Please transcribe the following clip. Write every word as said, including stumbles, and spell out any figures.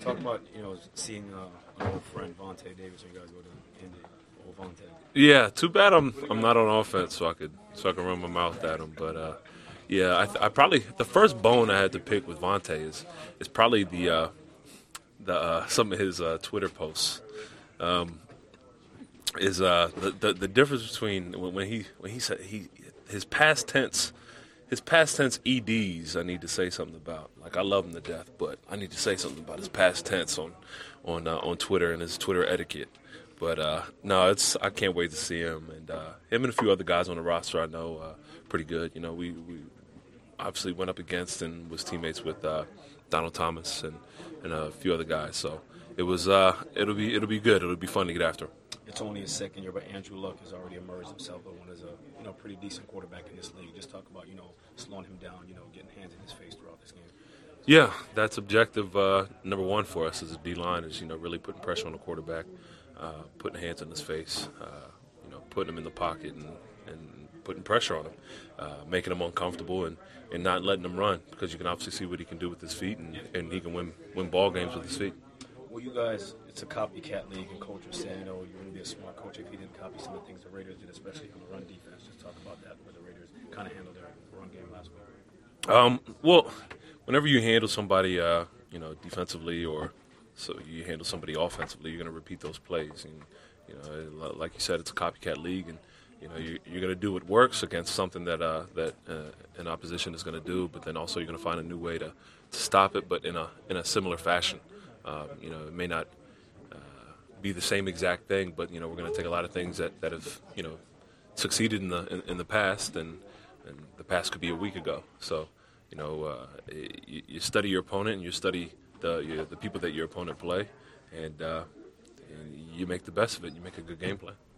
Talk about, you know, seeing uh, an old friend, Vontae Davis, when you guys go to Indy. Old Vontae. Yeah, too bad I'm I'm not on offense, so I could so I can run my mouth at him. But uh, yeah, I, th- I probably the first bone I had to pick with Vontae is is probably the uh, the uh, some of his uh, Twitter posts. Um, is uh, the, the the difference between when, when he when he said he his past tense. His past tense E Ds, I need to say something about. Like, I love him to death, but I need to say something about his past tense on on uh, on Twitter and his Twitter etiquette. But uh, no, it's I can't wait to see him and uh, him and a few other guys on the roster I know uh, pretty good. You know, we, we obviously went up against and was teammates with uh, Donald Thomas and, and a few other guys. So it was uh, it'll be it'll be good. It'll be fun to get after him. It's only his second year, but Andrew Luck has already emerged himself as a you know pretty decent quarterback in this league. Just talk about you know slowing him down, you know getting hands in his face throughout this game. Yeah, that's objective uh, number one for us as a D line is you know really putting pressure on the quarterback, uh, putting hands in his face, uh, you know putting him in the pocket and, and putting pressure on him, uh, making him uncomfortable and, and not letting him run because you can obviously see what he can do with his feet and, and he can win win ball games with his feet. Well, you guys, it's a copycat league, and Coach was saying, you know, you wouldn't be a smart coach if you didn't copy some of the things the Raiders did, especially on the run defense. Just talk about that, where the Raiders kind of handled their run game last week. Um, well, whenever you handle somebody, uh, you know, defensively or so you handle somebody offensively, you're going to repeat those plays. And, you know, like you said, it's a copycat league, and, you know, you, you're going to do what works against something that uh, that uh, an opposition is going to do, but then also you're going to find a new way to, to stop it, but in a in a similar fashion. Um, you know, it may not uh, be the same exact thing, but you know, we're going to take a lot of things that, that have you know succeeded in the in, in the past, and, and the past could be a week ago. So, you know, uh, you, you study your opponent and you study the you, the people that your opponent play, and, uh, and you make the best of it. You make a good game plan.